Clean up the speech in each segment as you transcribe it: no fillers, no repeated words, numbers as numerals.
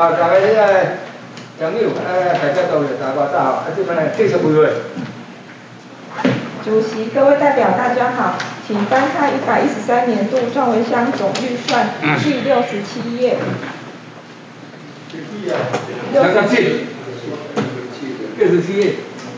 大家迄个朋友大家都有大家早啊，这边呢继续开会。 主席、各位代表，大家好，请翻开113年度壮围乡总预算第67页。 67页。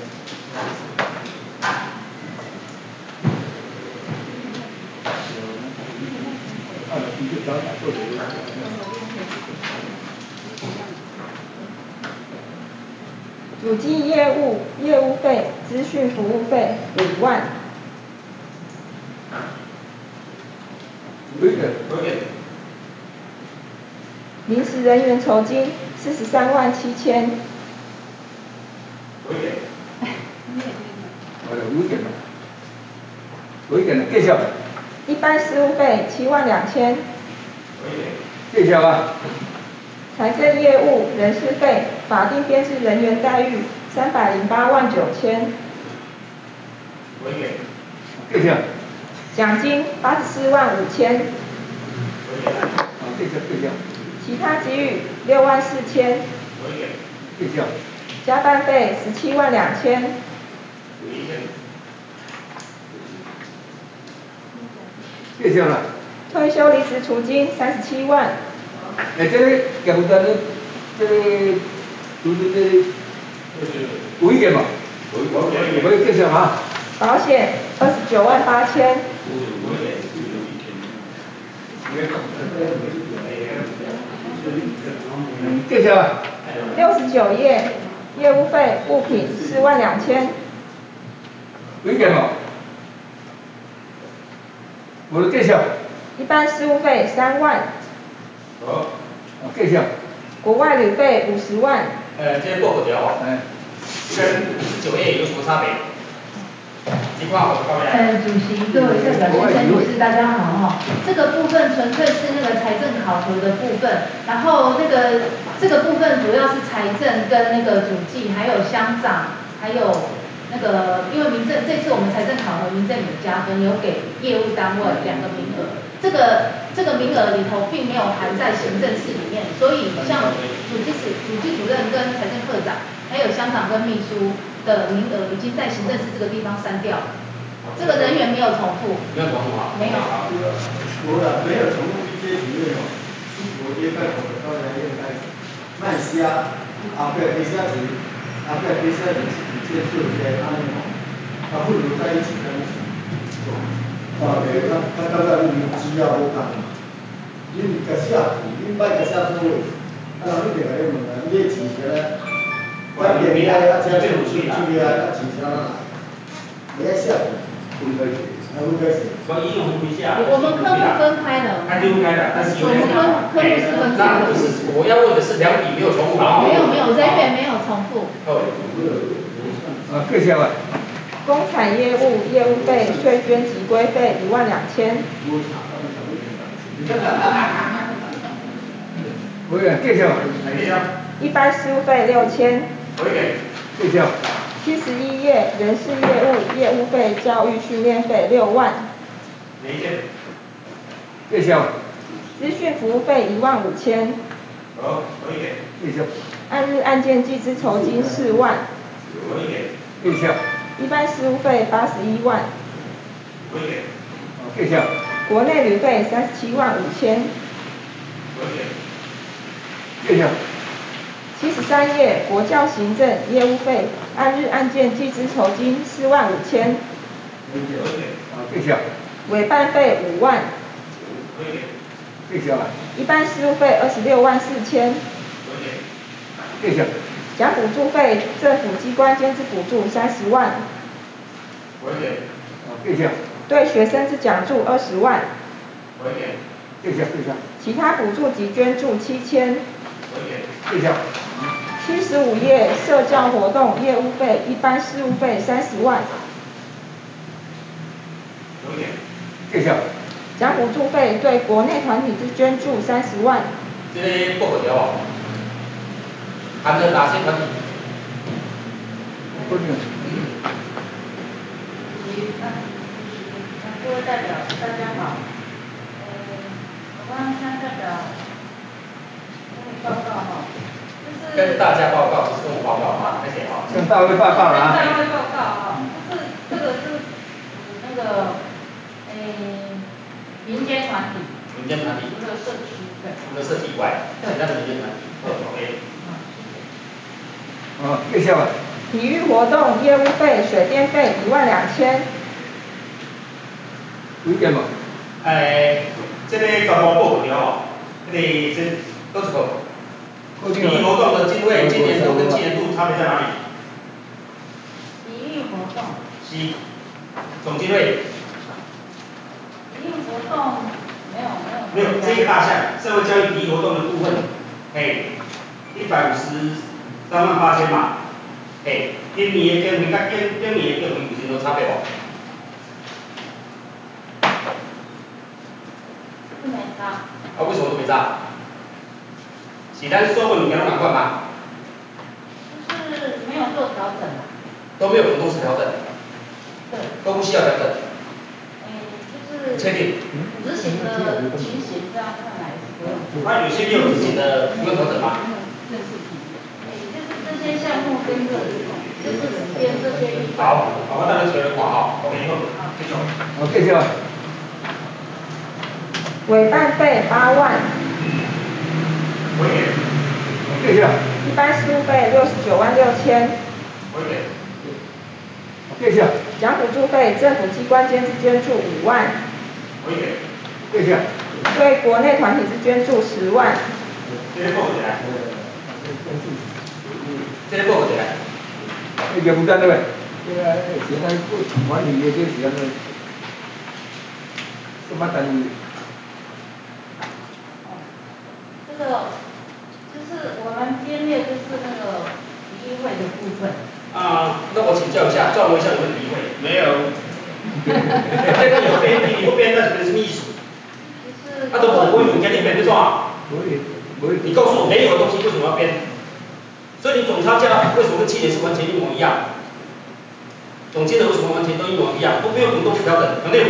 主计业务费、资讯服务费5万。临时人员酬金43万7千。 继续。 一般事务费7万2千。 继续啊。 财政业务人事费、法定编制人员待遇308万9千。 继续。 奖金84万5千。 继续。 其他给予6万4千。 继续。 加班费17万2千。 继续了。 退休离职储金37万。 这个业务单这个就是有意见嘛？我继续啊。 保险29万8千。 继续啊。 69页，业务费物品4万2千。 有意见嘛？我的继续。 一般事务费3万。 好，继续。 国外旅费50万。 这个报告条哦，跟59页有什么差别？情况我告诉主席、各位代表先生、女士，大家好哈。这个部分纯粹是那个财政考核的部分，然后这个部分主要是财政跟那个主计，还有乡长，还有那个因为民政这次我们财政考核民政有加分，有给业务单位2个名额，这个名额里头并没有含在行政室里面，所以像主计主任跟财政科长，还有乡长跟秘书的名额已经在行政室这个地方删掉了，这个人员没有重复。 没有重复啊？ 没有。 没有重复这些主任哦，我接待我的高粱应该慢虾，后边其实是后边其实是接触一些安尼哦，不如在一起跟一起做。对，他刚才你需要无共嘛？你甲写字，你莫甲写错位，人一定甲你问啊，你的钱是咧？咱电影啊，车出去啊，钱是哪来？你爱写字，分开写，分开写。 所以用分下。 我们科目分开了。 它分开的，但是我们科目是分开的。 不是，我要问的是两笔没有重复吧？ 没有，人员没有重复。 继续吧。 公产业务业务费、税捐及规费1万2千。 委员继续。 一般事务费6千。 继续。 71页，人事业务费、教育训练费6万。 哪一件？ 继续。 资讯服务费1万5千。 好， 继续。 按日案件计支酬金4万。 继续。 一般事务费81万。 继续。 国内旅费37万5千。 继续。 73页，国教行政业务费，按日案件计支酬金4万5千。 继续。 委办费5万。 继续。 一般事务费26万4千。 继续。 奖补助费，政府机关兼职补助30万。 继续。 对学生之奖助20万。 继续。 其他补助及捐助7千。 继续。 75页，社教活动业务费，一般事务费30万。 继续。 奖补助费对国内团体之捐助30万。 这个报告条哦，含了哪些团体？ 各位代表，大家好。我帮乡代表报告哈，就是跟大家报告，不是跟我报告哈，谢谢哈。 跟大会报告了啊。 跟大会报告哈，就是这个是那个民间团体。 民间团体。 这个社区对。 除了设计以外，其他的民间团体。OK。 介绍吧。 体育活动业务费、水电费12000。 有意见无？ 这个全部报告了哦。这个是都是报。体育活动的经费，今年度跟去年度差别在哪里？ 体育活动。 是总经费。 体育活动没有。 没有这个大项，社会教育体育活动的部分，1538000嘛，今年的经费甲今年的经费有啥差别无？ 不没差。 啊，为什么都没差？是咱所有物件拢同款吗？ 就是没有做调整啦。 都没有浮动式调整。 对。 都不需要调整。 就是。 确定？ 执行的情形这样看来是不用。 那有些没有执行的不用调整吗？ 就是这些项目跟着，就是编这些预算。 好，我等你确认看哈 ，OK 以后，继续。 好，介绍。 委办费8万。 委员。 介绍。 一般事务费696000。 委员。 介绍。 奖补助费，政府机关间之捐助5万。 委员。 介绍。 对国内团体之捐助10万。 这个报起来。这个报起来。 业务单位，现在管理的这是安尼，什么单位？ 这个就是我们编列就是那个体育会的部分。 那我请教一下，状维校有没有体育会？没有。这个有编体，你不编那是什么意思？他都不会总监里面对吧？你告诉我没有的东西为什么要编？所以你总差价为什么跟去年是完全一模一样？总金额为什么完全都一模一样？都没有浮动式调整，肯定。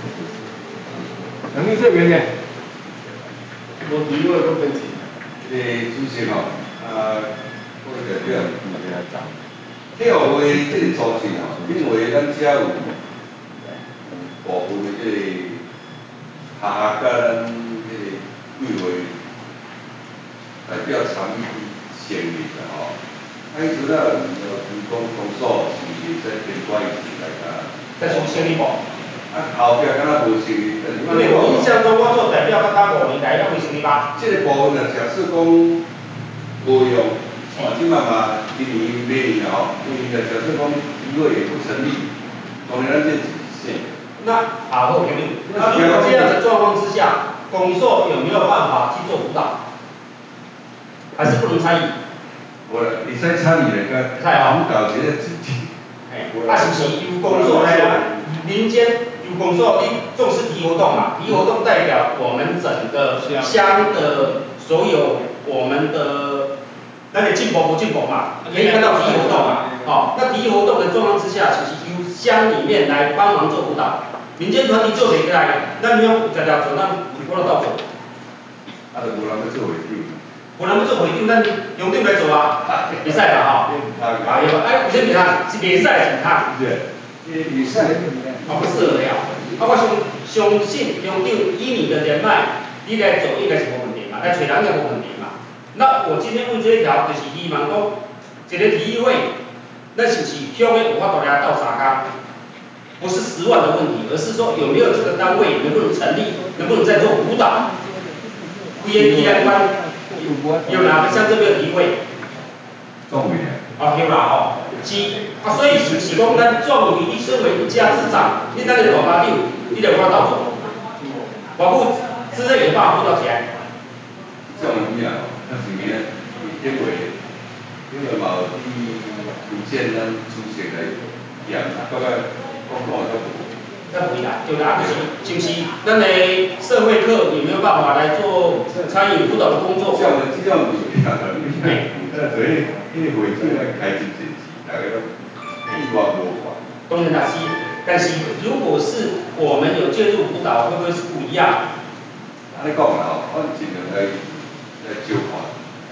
能力这边呢？ 我体育会都分级。 主席吼，我代表体育会这个组织吼，因为咱遮有部分的这个下甲咱这个委会代表参与成立啦吼。迄阵啊，员工公所是不是在编管一次来甲？ 在从成立无？ 后壁敢若无成立。 因为我印象中，我做代表刚刚5年来要会成立吧？ 这个部分啊，假设讲无用，即嘛今年明年吼，明年假设讲体育也不成立，当然咱这是。 那好，我给你。那如果这样的状况之下，公所有没有办法去做辅导？还是不能参与？ 无啦，会使参与来甲辅导这个自己。 是不是由公所来啊？民间由公所，你重视体育活动嘛？体育活动代表我们整个乡的所有我们的那个进步不进步嘛？可以看到体育活动嘛？那体育活动的状况之下，其实由乡里面来帮忙做辅导，民间团体做袂起来，咱你要条条做，咱有法度做。 就无人要做会长。 无人要做会长，咱乡长来做啊，袂使吧吼？有些袂通，是袂使是通。 比赛不适合了。我相信乡长以你的人脉，你来做应该是无问题嘛，来找人应该无问题嘛。那我今天问这一条，就是希望讲，一个体育会，咱是不是乡的有法度来斗相共？不是10万的问题，而是说有没有这个单位能不能成立，能不能再做辅导？宜兰关有哪个乡镇没有体育会？ 壮伟有啦吼，是所以是不是讲咱壮伟，你身为一家之长，你当个大家长，你就有法度做，包括资内也办法辅导起来。 这样物啊，咱是明仔因为嘛有伫福建咱主席来验，大概讲较无。 那不会啦，对啦，就是咱的社会课有没有办法来做参与辅导的工作？ 这种是所以会长来开真济，大家都意外无法。 当然啦，但是如果是我们有介入辅导，会不会是不一样？ 安尼讲啦吼，我尽量来招看，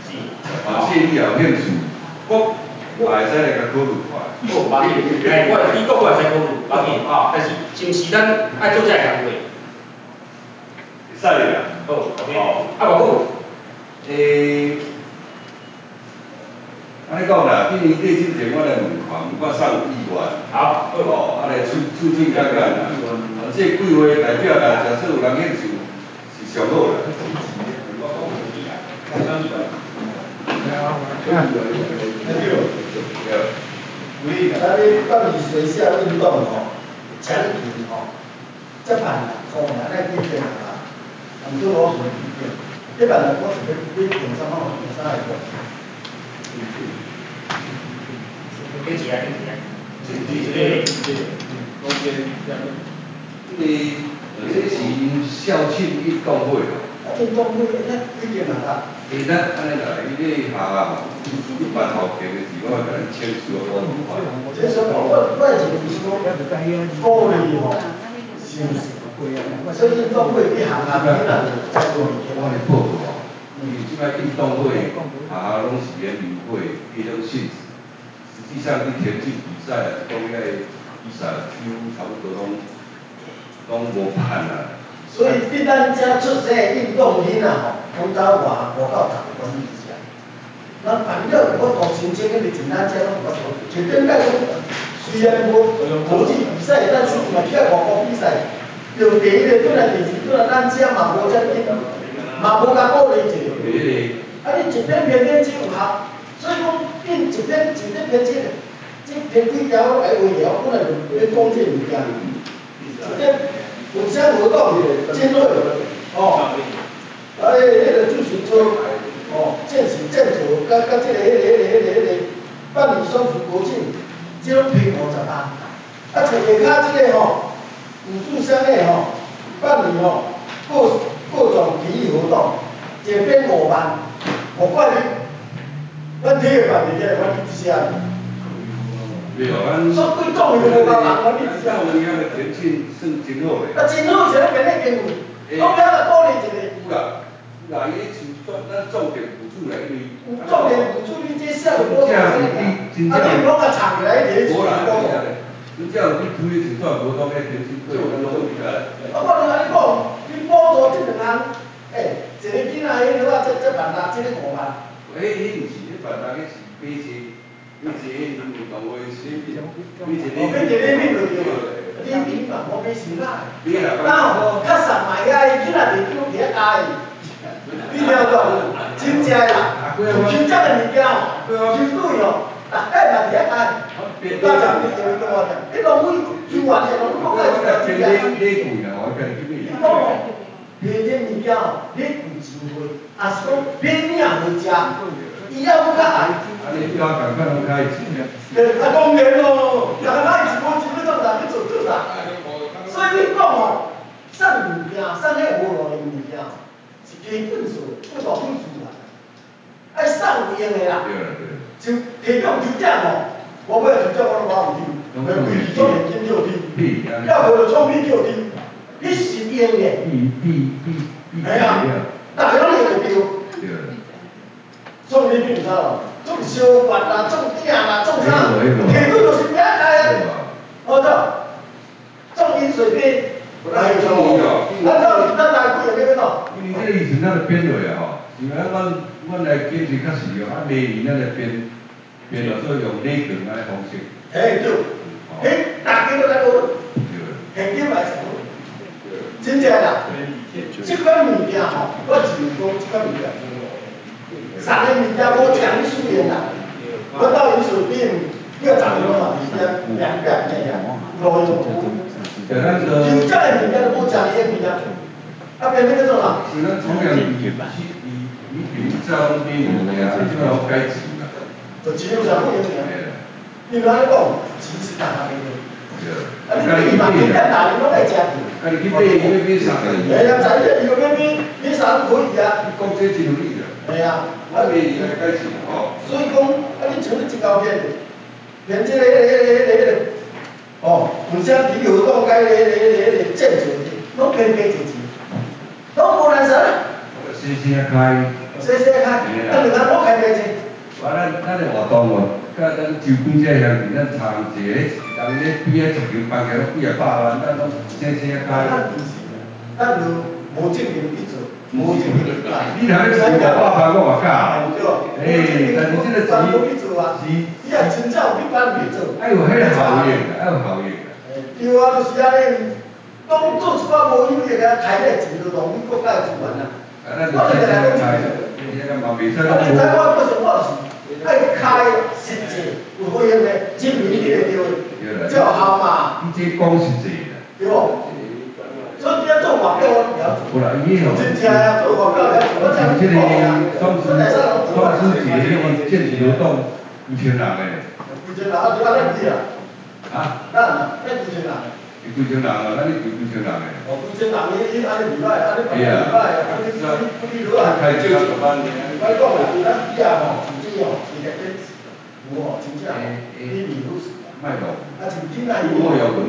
这你也有兴趣，我也会使来甲考虑看。 好，无要紧，你讲我会使考虑，无要紧吼。但是是毋是咱爱做这个工作？ 会使啦。 好 ，OK。啊，偌久？ 安尼讲啦，今年底之前我来问看，问看啥有意愿。 好。 哦，来促进看看啦。这计划代表啦，假设有人兴趣，是上好啦。 所以咱咧办理学校运动奖品这办咱来规定啦，唔做攞水规定，一般来我是要定什么啥来做？ 跟起来， 因为这是校庆运动会哦。 运动会那规定啦。 咱安尼啦，伊咧学校一办头家的时，我甲咱签署个保护款。 这是我以前是讲鼓励所以运动会一行啊，你那在做我咧报告因为即摆运动会学校拢是联谊会迄种性质，实际上你田径比赛啊，讲遐比赛几乎差不多拢无办啦。 所以对咱遮出生的运动员啊，拢走外到台湾去遮。那反正我大申请迄个像咱遮拢无做，就顶摆讲，虽然无国际比赛，但是嘛去外国比赛，就第一个转来第二个转来，咱遮嘛无遮紧，嘛无甲鼓励者。啊，你一边偏偏只有效，所以讲变一边偏只，这偏几条来微调，本来就要讲这物件。这互相活动，进入迄个主持做建筑，甲这个办理双属国庆，这拢批50万。啊，下骹这个武术乡的办理各种体育活动，一边5万，我怪你，咱体育办理起来，我你一下。 对哦，咱所以讲伊5万人，我你一下。 有影个田径算真好嘞。 啊，真好，是咧变咧经费，我不要来鼓励一个。 有啦，伊像咱重点辅助来对。 重点辅助你这项目多少钱啊？你拢甲藏起来，你做啥工作？ 真正有去推的像活动迄田径队，咱拢有来。 我跟你讲，你补助这2项，一个囡仔迄个我这万6，这个5万。 迄毋是，迄万6个是买一迄运动会礼品，买一礼品就对了，礼品嘛，无买钱啦。 买啦， 较上卖遐囡仔袂叫别家的，你听有无？真正啦，有抽奖的物件抽对大概嘛别家的，大家你用多少？你浪费2万钱，侬讲个是真正。 礼贵啦，我跟你讲。 你讲平天物件你贵真贵，也是讲买命好食，伊要较爱。 安尼交感觉拢开钱。 当然咯，人爱钱无钱要做啥？要做啥？所以你讲送物件，送迄无路的物件，是基本数，不大本数啦。爱送有用的啦。 对啦对。 像提供抽奖我买抽奖我都无有抽，规矩做现金叫抽，要无就创币叫抽，你是用的。哎呀，大家拢用得着。 对。 送礼品啥咯？送烧饭啦，送饼啦，送啥？提供就是别开啊。送饮水杯，还有什么？咱来几个要到？ 因为这以前咱咧编落啊像阮来坚持较实用，每年咱来编落做用礼券安尼方式。 对，大家都来学，现金来钱，真正啦。这款物件我只能讲这款物件。送的物件无强输赢啦，我到饮水店，你要10个嘛，200路用。抽奖的物件都无强的物件，别那个做啥？ 是咱同样礼品照拢变物件，即摆拢改钱啦。 就钱有啥不用钱？你安尼讲，钱是大家的。你2万200大人拢爱食去。 家己去买伊要买啥？ 哎呀，在这伊要买啥都可以啊。 你讲这真有理啦。 哎呀， 卖伊来改钱所以讲，你像你一条片，连这个互相体育活动该建筑的，拢偏加一钱，拢无难啥啦。 生开。 开，2项我开价钱。 咱的活动哦，甲咱周边这乡亲，咱参一个，人咧边仔一球放起来几啊百万，咱拢生生开。 咱就无正经去做，无正经去干。 你若要收500万，我嘛假。 对，但是这个钱去做啊，你也真正有去办去做。 还有迄个效应，还有效应。 对啊，就是安尼，当做一寡无有益个开咧钱，就浪费国家的资源啊。我就来讲这个。啊，你台湾不是我是爱开实际，有回应的，证明你个对，才有效嘛。 你这讲实际啦。 对不？所以你要做外交，我都了解。 好啦，伊吼， 真正啊，做外交了解，我才有讲啊。 双十节迄个建设活动，2000人诶。 2000人啊，就按咱去啊。 啊？ 咱2000人。 2000人啊，咱你2000人诶。 哦，2000人伊安尼袂歹，安尼办袂歹啊，安尼你落来。 开少一万。 我讲啦，咱以后吼，自己吼，伊个电视，有吼，真正吼，比面好势。 卖咯。 啊，像囡仔伊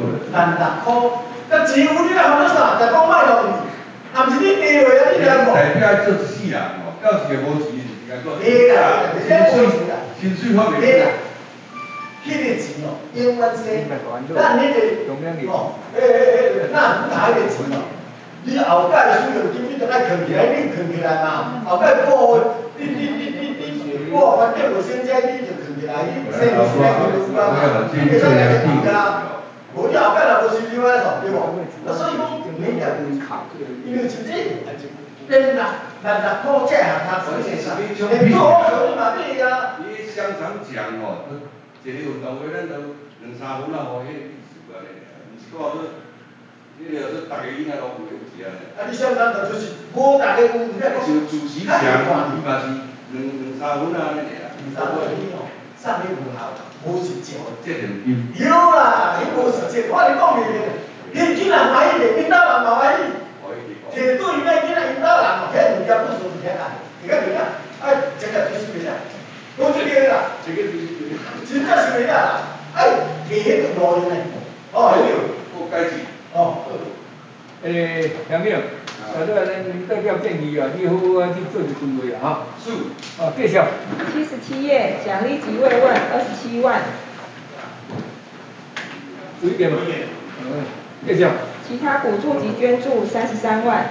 66块。那钱有你来烦恼啥？就讲卖落去，啊，毋是你跌落啊，你了无？ 代表做一世人哦，到时候无钱就是甲做。 对啦， 薪水方面。 对啦，迄个钱哦，永远是咱迄个哦，那哪迄个钱哦？你后届需要金，你就爱藏起来，你藏起来嘛。后届保你保环境卫生这，你就藏起来，你生活起来就有啊嘛。你袂使来藏啊。无你后摆若无收入安怎对无？啊，所以讲每条有靠，因为真正连60块这下读书生，连做好做你嘛买啊。 你商场讲吼，一个运动会咱都2-3分啊，互迄意思安尼尔，毋是讲说，你了说逐个囡仔拢有钱安尼。啊， 你商场就是无逐个有，你看像主席强，伊嘛是2-3分啊安尼尔。 2-3分你哦，送你无效，无实际。 这点金。 有啦，伊无实际，我是讲明个，迄囡仔欢喜者，因兜人嘛欢喜。摕对伊那囡仔因兜人哦，遐物件不属于遐个，你看你看，这个就是袂了，我这个啦，这个真正是袂了啦，摕迄个路用的，哦，有有改进。 哦。 杨明，咱代表建议啊，你好好去做一准备啊，哈。 是。 继续。 77页，奖励及慰问27万。 有意见吗？继续。 其他补助及捐助33万。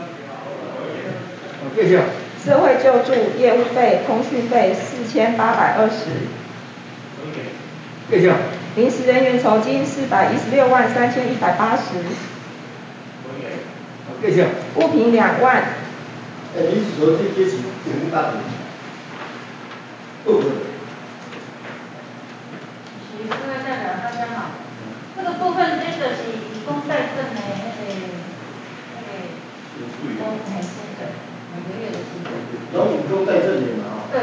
继续。 社会救助、业务费、通讯费4820。 继续。 临时人员酬金416万3180。 继续。 物品2万。 临时酬金这是180。 各位代表大家好，这个部分这个是以工代赈的工还薪水，每个月的薪水。 拢以工代赈的嘛， 对。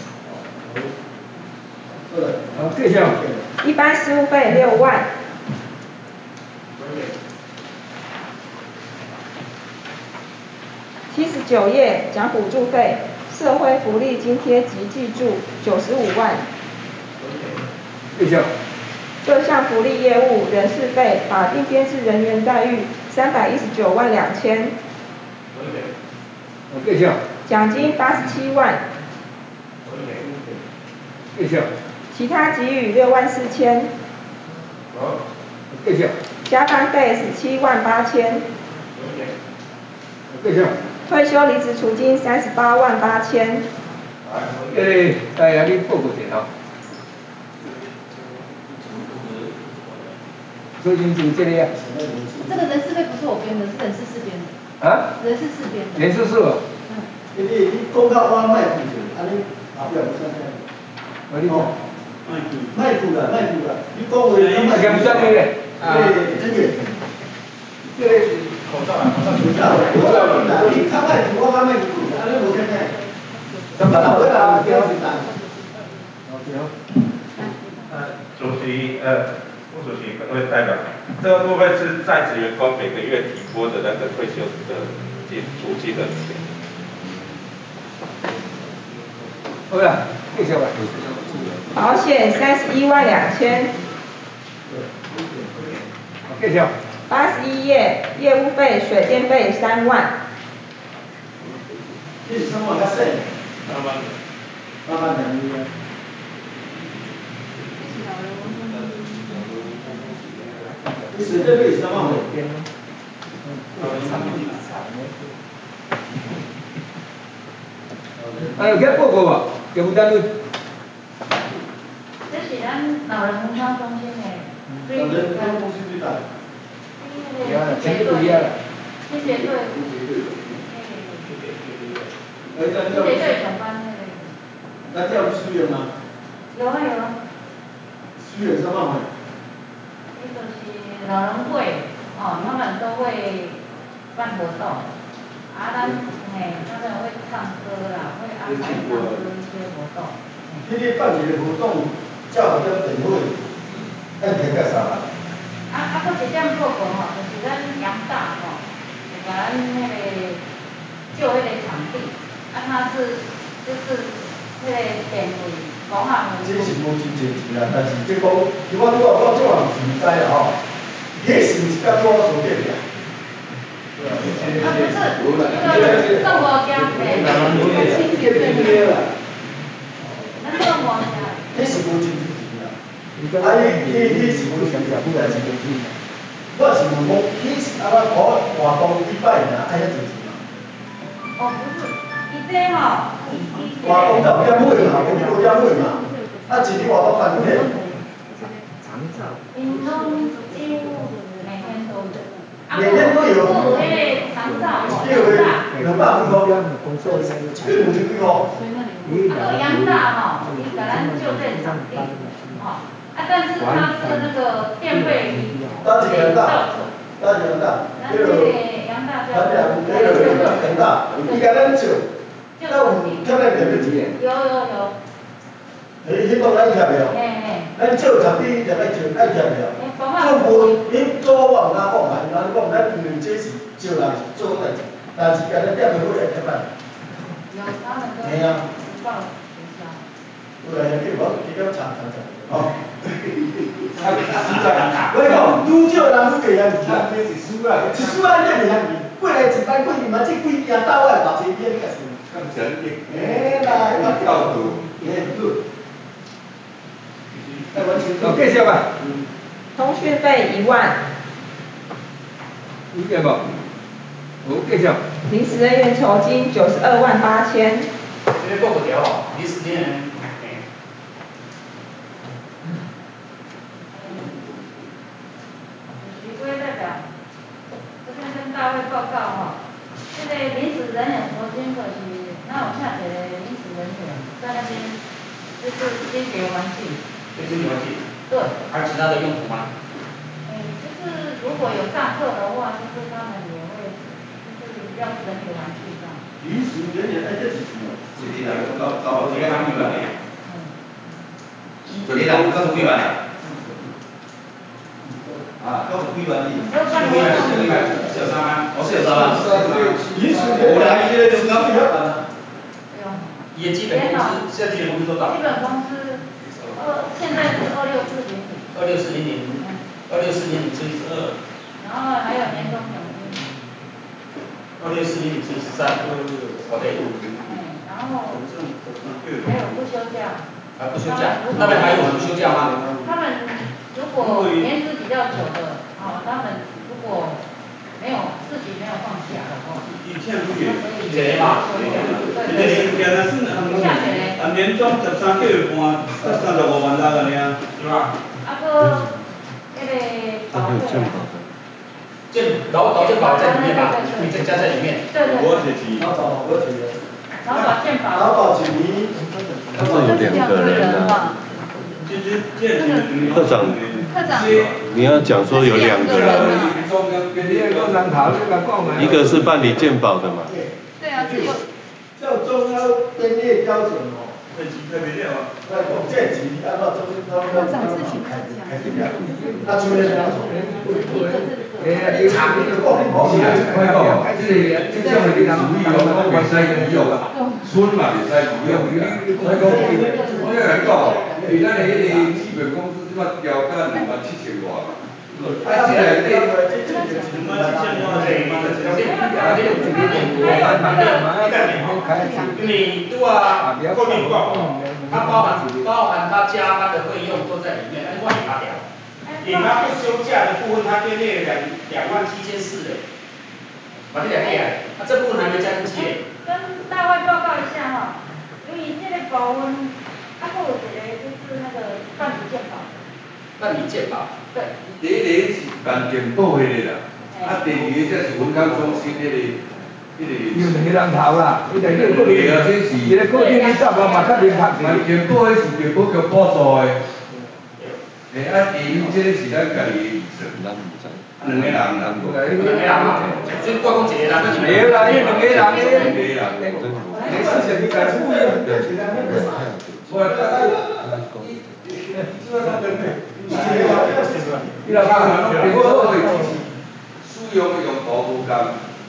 继续。 一般事务费6万。79页，奖补助费、社会福利津贴及记助95万。 继续。 各项福利业务、人事费、法定编制人员待遇319万2000。 继续。 奖金87万。 继续。 其他给予6万4000。 继续。 加班费17万8000。 继续。 退休离职储金38万8000。 你报告一下。最近就这个。 这个人事费不是我编的，是人事室编的。 啊？ 人事室编的。 人事室哦。 你讲到我卖负责，安尼后壁有啥事？ 我你讲。 卖负啦，你讲话你卖讲啥物嘞？ 这个。口罩，你较卖负，我较卖负，安尼无啥事。怎么啦？我啦，叫谁打？ 主席，副主席，各位代表，这个部分是在职员工每个月提拨的那个退休的储蓄的钱。 好了，继续吧。 保险31万2000。 继续。 81页，业务费、水电费3万。 你3万较省。 3万。 慢慢讲你啊。你水电费3万块。 有报告无？有负担率？ 这是咱老人文化中心的最老人文化中心最大。 全部不一样了。 清洁队。清洁队长班那个。 那这样需要吗？ 有啊有啊。 需要3万块。 那就是老人会哦，他们都会办活动，他们会唱歌啦，会安排唱歌一些活动。 你办一个活动，叫点电费，按天干啥啦？ 佫一点报告吼，就是咱杨大吼，会甲咱那个就那个场地，它就是那个电费、公行的。 这是无真侪钱啦，但是这讲，我这样是唔知啦吼，迄是毋是甲我所见的？ 不是，那个生活家诶，清洁队的。咱生活家。 迄是无真侪钱啦。迄是无真侪钱，但是我是问讲，迄是安怎搞活动礼拜尔，爱遐侪钱嘛？ 哦，不是，伊这吼， 活动就点买嘛，肯定无点买嘛。一日活动办几天？ 因拢几乎每天都有。 每天都有。 有迄个长照吼， 200几块，1个5000几块。 杨大吼，伊甲咱就这场地，吼，但是他是那个电费当时杨大， 咱那个杨大叫杨大，伊甲咱借，那有欠咱电费钱？ 有。 迄个咱贴了，咱借场地就爱借了。政府因做我唔敢讲嘛，因讲咱因为这是借人做代志，但是甲咱点的费来贴咱。 有他们都嘿啊。 报学校。 有来去无？去到查吼。我讲愈少人愈袂晓钱，一输啊，这袂晓钱。过来一摆过去嘛，这几件到我6千件，你甲算。 咁神经。 嘿啦， 咁教导。 继续吧。 通讯费1万。 有见无？好，继续。 临时人员酬金92万8千。 这个报不掉哦，临时人员。 许贵代表，这边跟大会报告哈，这个临时人员酬金可是，那我下一个临时人员在那边，就是清洁环境。 清洁环境。 对。 还有其他的用途吗？ 就是如果有上课的话，就是他们也会，就是要整理环境这样。 临时人员这是什么？ 这里两个搞这个安全的。 这里两个主管的。啊，搞主管的。 小三班，我是有3班。 临时人员还是有刚不要办啊？ 也基本工资，现在基本工资多少？ 基本工资，现在是 26400，26400乘以12。 然后还有年终奖金。 26400乘以13，好嘞。 然后还有不休假。 不休假，那边还有人不休假吗？ 他们如果年资比较久的，他们如果自己没有放假的话， 这嘛， 年终13个月半，35万6个尔， 是吧？ 那个保费劳健保在里面吧？你再加在里面。 对。劳保健保。 劳保1年。 这有2个人啊。科长，你要讲说有2个人，一个是办理健保的嘛。 对啊，是有。 照中央编列标准哦。科长自己开讲。 他出来两种。 孙嘛，袂使不用。我要来讲，咱的基本工资即马调到27000多嘛。这来对。 因为拄啊，COVID 过后， 它包含他加班的费用都在里面，那你换给他掉。给他不休假的部分，他编列27400嘞，把这两个啊，这部分还没加进去嘞。 跟大会报告一下哈，由于这个保温，还有一个就是那个办理健保。 办理健保。 对。 第一个是办健保迄个啦，啊，第二个才是文康中心迄个。 有两个人头啦，伊在这个个人，一个个人你搭嘛嘛较免拍者。 健保迄是健保局补助的。啊，因这是咱家己的医生，两个人啦， 所以我讲一个人， 没有啦，因两个人伊若讲健保的使用的用途无共。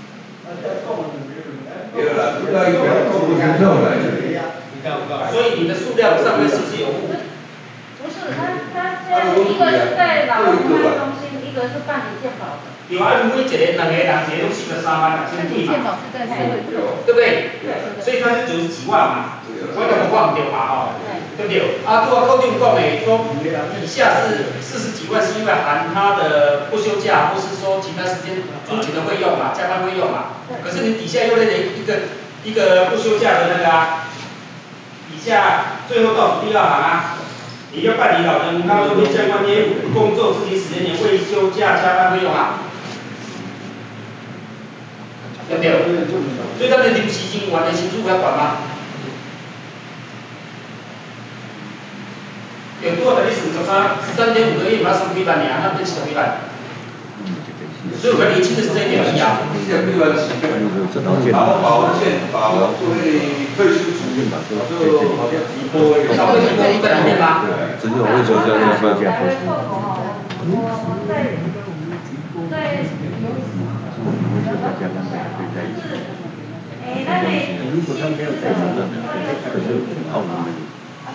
对啦，主要伊讲讲不清楚啦。 所以你的数量上面是不是有误？ 不是，他现在一个是在老人健康中心，一个是办理健保的。 有啊，每一个两个人，一个都436000嘛， 健保是在社会局， 对不对？对。所以他是90几万嘛，我怎么忘掉嘛吼？对不对？啊，拄啊科长讲的，说以下是40几万，是因为含他的不休假，或是说其他时间出勤的费用嘛，加班费用嘛。可是你底下又那一个不休假的那个啊，底下最后倒数第2行啊。你要办理老人康中心相关业务工作执行时间内未休假加班费用啊，对不对？所以咱的临时人员的薪资要管吗？有多的你算13.5个月，把它算几万年，那变7几万。所以我们年轻的是这一点而已啊。 劳保健保做那个退休储蓄嘛，就好像提拨的。 消费者都在里面吗？ 只有卫生家要放假。 我在如果他没有在身上，他就是澳门的。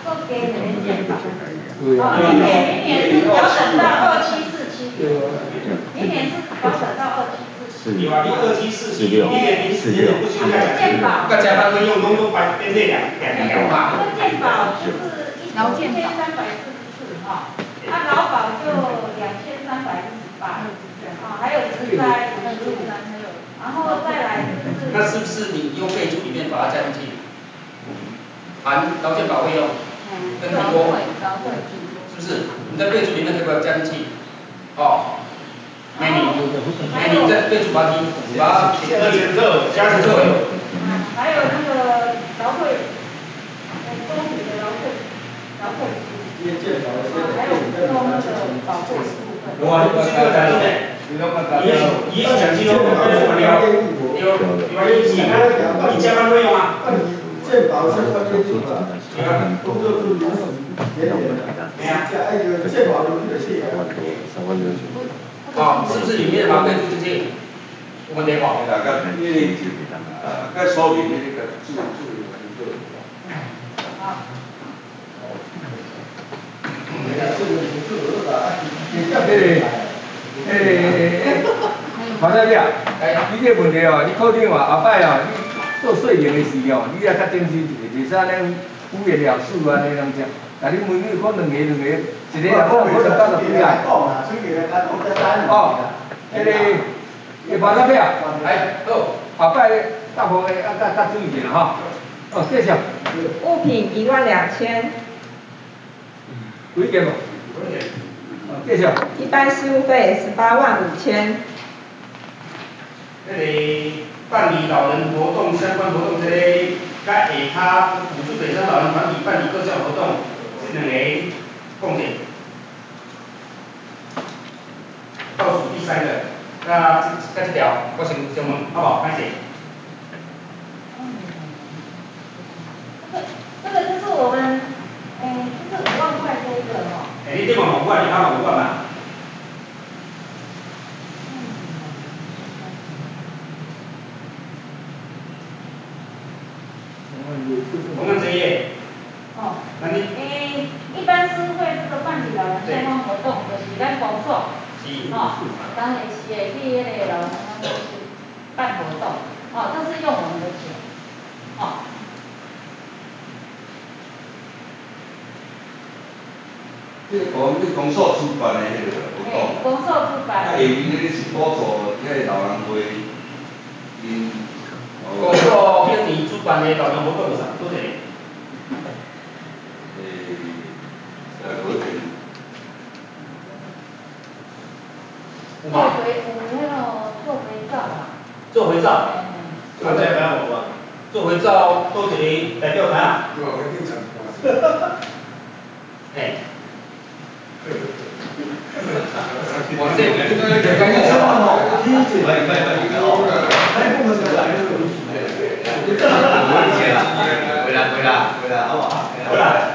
明年是调整到2747，明年是调整到2747。 有啊，你2747，明年临时不休假健保， 加班费用都编列两条嘛。 那健保就是1344哈，那劳保就2318，还有职灾55，然后再来就是。 那是不是你用备注里面把它加进去？含劳健保费用跟提拨，是不是？你在备注里面可不可以加进去？哦，美女在备注把它写在前侧，加前侧有。 还有那个劳退，中体的劳退还有那个保护的部分。 有啊，你不是有奖金的？也有奖金哦，有你加班费用啊？ 健保相关业务啊，工作助理减免的，加一个健保的这些。 哦，是不是里面把备注进去？有问题不？ 大家该说明那个注意。 好。 黄大姐，你这个问题哦，你考虑话后摆哦，你做税营的时哦，你也较精心一点，袂使安尼敷衍了事安尼样子。但你问你可两个，一个人可能到就几来。哦，黄大姐，好，后摆大部分较注意点哈。哦，谢谢。 物品12000。 有意见无？谢谢。 一般事务费185000。 那个办理老人活动相关活动这类，甲下骹辅助北山老人团体办理各项活动，这两个共点。倒数第3个，那这条我先问，好不好？开始。 这个就是我们，就是5万块这一个哦。 你这嘛5万，你看嘛5万嘛。我们这一页。 哦。那你。一般事务费这个办理老人相关活动，就是咱工作。是。哦。当然是会去那个老人中心办活动，哦，这是用我们的钱，哦。 我们公所主办的迄个活动， 公所主办。 下面迄个是补助遐老人会，因公所今年主办的老人活动是啥？多少？ 多少？ 做肥皂啦。 做肥皂。做肥皂。做肥皂多一个代表牌啊。 我一定成。 嘿。我这个赶紧说哦，第一节。 来部门的来的。回来，好不好？回来。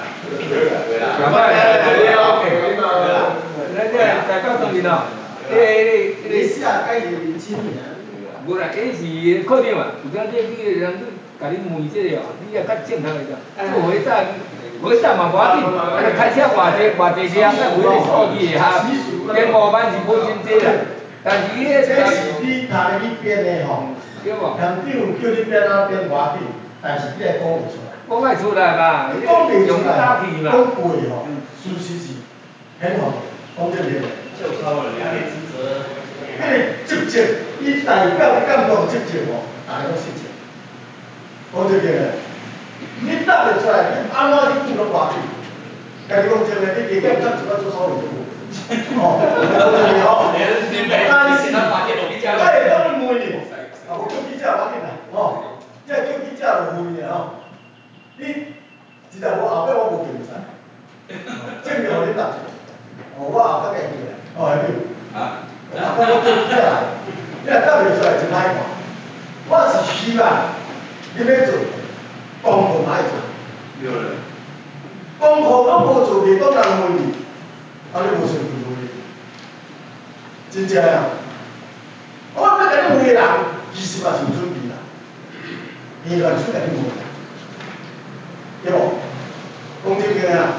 咱这大家当面啊， 你下该年轻年。 无啦，迄是课长啊，有当这几个人去甲你问这个哦，你也较正常个做回早，回早嘛无要紧，开车偌济人，咱每个数字哈，编5万是无真济啦。但是迄个这是你拿来你编的吼， 对无？ 厂长叫你编啊编偌紧，但是你来讲袂出来。 讲爱出来嘛， 你讲袂出来， 打气嘛。 讲贵吼，事实是很好，讲真个。 就超了2点之责。 迄个职责，伊代表你感动职责吼，大家拢实情。讲真个，你答袂出来，你安怎你顾拢偌紧？家己讲真个，你加减赚1万做少年都无。哦，讲真个吼，但是，哎，当然问你，啊，我叫记者要紧啦，吼，这叫记者就问你吼，你实在无后壁我无竞赛，证明互你答。哦，我后壁会记来，哦，会记。啊。后壁我叫记者来，你若答袂出来真歹看。我是希望你要做，功课嘛爱做。对了。功课拢无做，袂当人问你，啊，你无想去做哩？真正啊！我要甲你问的人，其实嘛是有准备啦，伊乱出甲你问，对无？讲真个啊，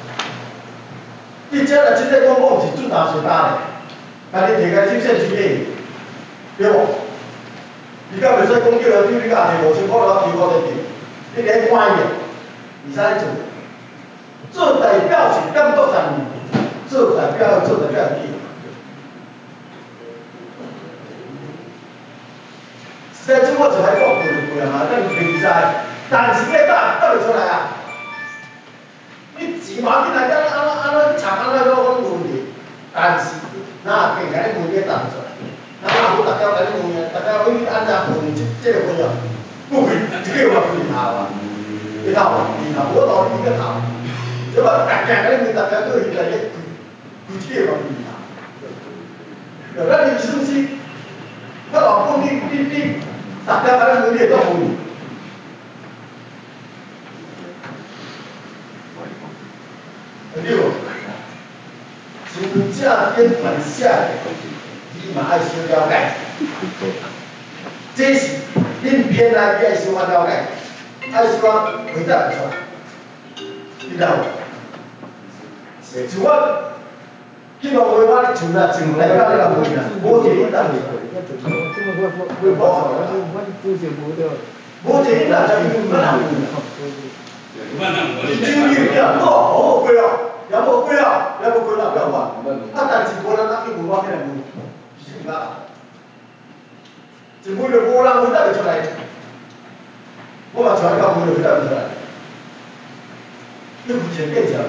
你这若真个讲是准大水打嘞，甲你摕个首先水给，对无？你敢袂使讲叫人叫你家摕5000块落去500块，你连关的，唔使做。做代表是监督人，做代表做代表去。实在这我就来讲过就过啊嘛，咱袂知，但是要答袂出来啊。你钱嘛紧来，咱安怎去查安怎我拢无问题，但是哪变甲你问你答袂出来，那好大家甲你问啊，大家问你安怎问这个问啊，不会一个月嘛不会头啊，会头啊，会头，我道理你个头。这么大家甲你问，大家都现在咧规这个嘛不会头。咱你是不是？我老公你。大家反正问你都问你，对无？真正编撰写的，你嘛爱小了解。这是恁编来你爱小可了解，爱小可回答不出来，你知无？像我去到台湾，像啦，像大家你问啦，无一个答袂出来。我这一答就有可能问你酒有点好贵哦，也无贵啊，也无贵啦，不要管。但是无人拿去问我起来问，是唔啦？就问了无人回答袂出来，我嘛从来讲问了回答袂出来，你目前变成，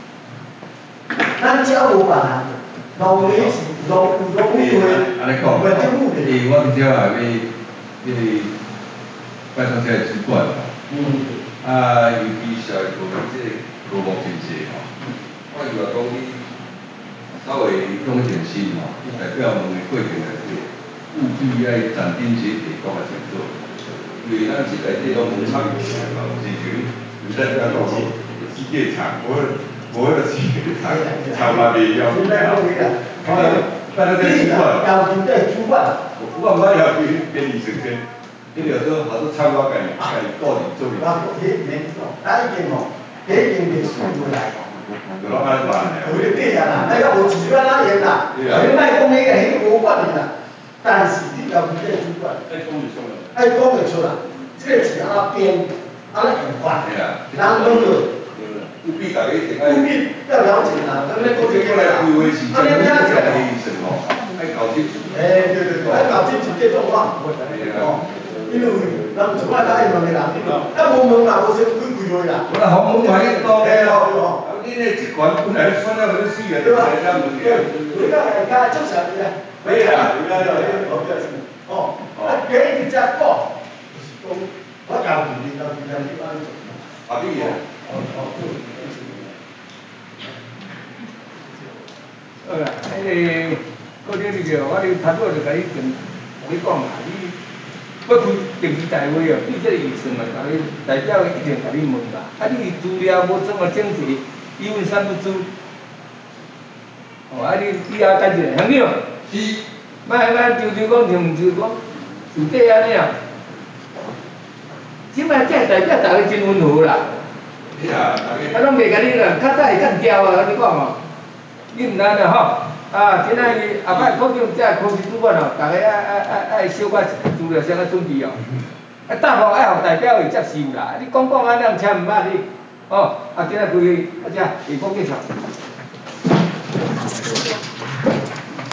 咱家无别人。农民是农会， 安尼讲，我今朝也要拜托这个主管嘛。尤其社会部这个科目真济吼，我以为讲你稍微用一点心吼，代表问的过程内底务必要斩钉截铁讲个清楚，因为咱是内底拢无参与的嘛，之前有在讲讲世界场，无迄个世界场，场嘛袂了。拜托这个主管， 要求这主管， 我唔捌要求给你升迁，你有时候好多参考家己到底做面。 他已经吼，他已经历史回来。 就拢安办的。 有咧底啊啦，大家无自主安怎用啦？你莫讲迄个，迄个无管你啦。但是你要求这个主管，爱讲袂出来。爱讲袂出来，这个是安怎编，安怎用法？人讲过，有务必大家一定务必要了解啦，咱们这个来规划时间，你要起来的医生吼，要搞清楚。 对，要搞清楚这状况。哦，因为人从来他会问的人，咱无问啦，无先开开会啦。 我来访问完一多嘿哦， 哦， 你那这款本来选了不死啊，对吧？这样问题。 回到来看，正常的。 对啦，对啦， 哦，别人只讲，就是讲，我要住你，要住你安怎？ 合理啊。 好啦，个个你着，我哩头拄就甲你讲啦，你要开电视大会哦，对这个预算嘛，代表一定甲你问啦。啊，你资料无这么整齐，一问三不知。哦，啊你以后改一下，兄弟哦。是。莫就讲就唔就讲，是这安尼啊。即摆这代表大家真温和啦。 是啊， 啊，拢袂甲你啦，较早会干掉啊，你讲哦。你唔难啦吼，啊，今仔日后摆考卷才考试主管哦，大家爱小可资料先啊准备哦，啊，答复爱互代表会接受啦，你讲安尼请毋捌你，哦，啊，今仔开会，啊，这下讲介绍。